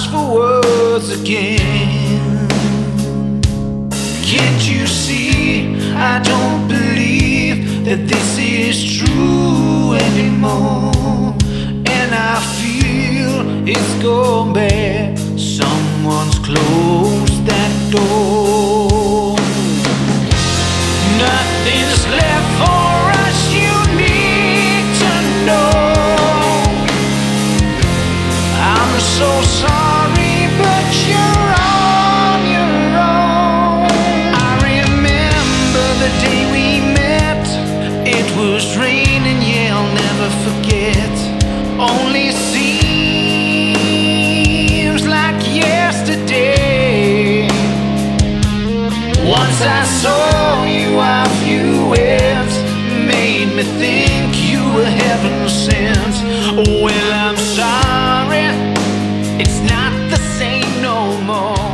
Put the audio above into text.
for words again. Can't you see, I don't believe that this is true anymore. And I feel it's gone bad, someone's closed that door. Nothing's left for us, you need to know. I'm so sorry, but you're on your own. I remember the day we met. It was raining, yeah, I'll never forget. Only seems like yesterday. Once I saw you, our few words made me think you were heaven sent. Well, I'm sorry, it's not the same no more.